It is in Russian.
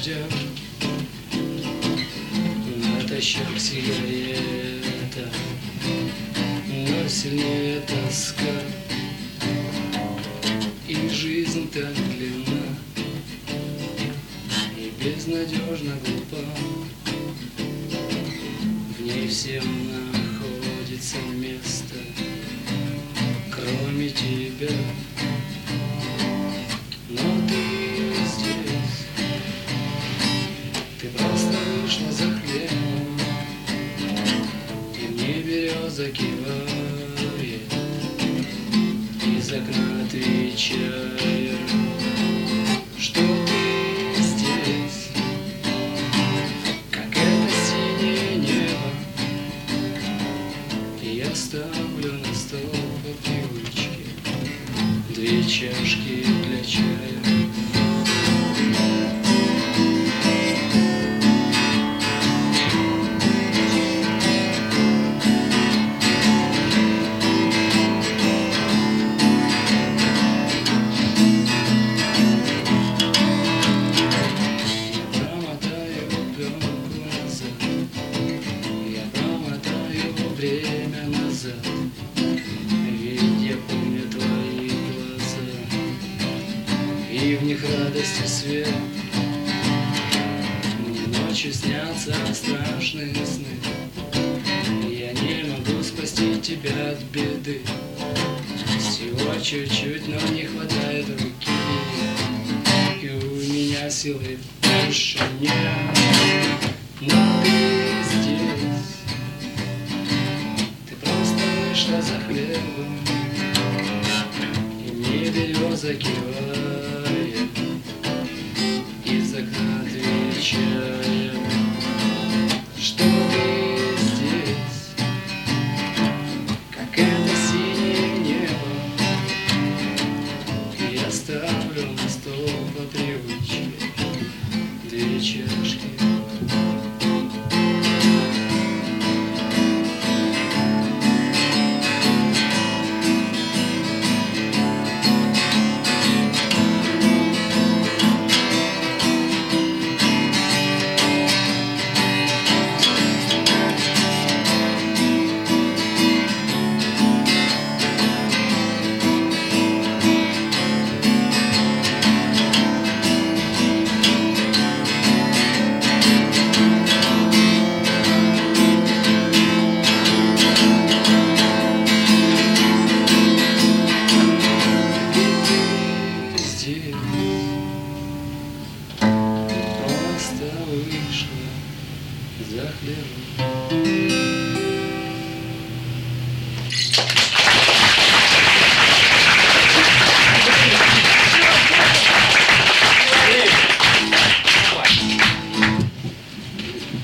дождя натощак сигарета, но сильнее тоска, и жизнь так длинна и безнадежно глупа. В ней всем находится место, кроме тебя. Но ты здесь, ты просто вышла за хлебом, и мне береза кивает, из окна отвечая, что ты здесь, как это синее небо. И я ставлю на стол по привычке 2 чашки для чая. Время назад, ведь я помню твои глаза, и в них радость и свет. Мне ночью снятся страшные сны, я не могу спасти тебя от беды. Всего чуть-чуть, но не хватает руки, и у меня силы больше нет. Но ты здесь, вышла за хлебом, и мне береза кивает, из окна отвечая, что ты здесь, как это синее небо. И я ставлю на стол по привычке 2 чашки. Просто вышла за хлебом.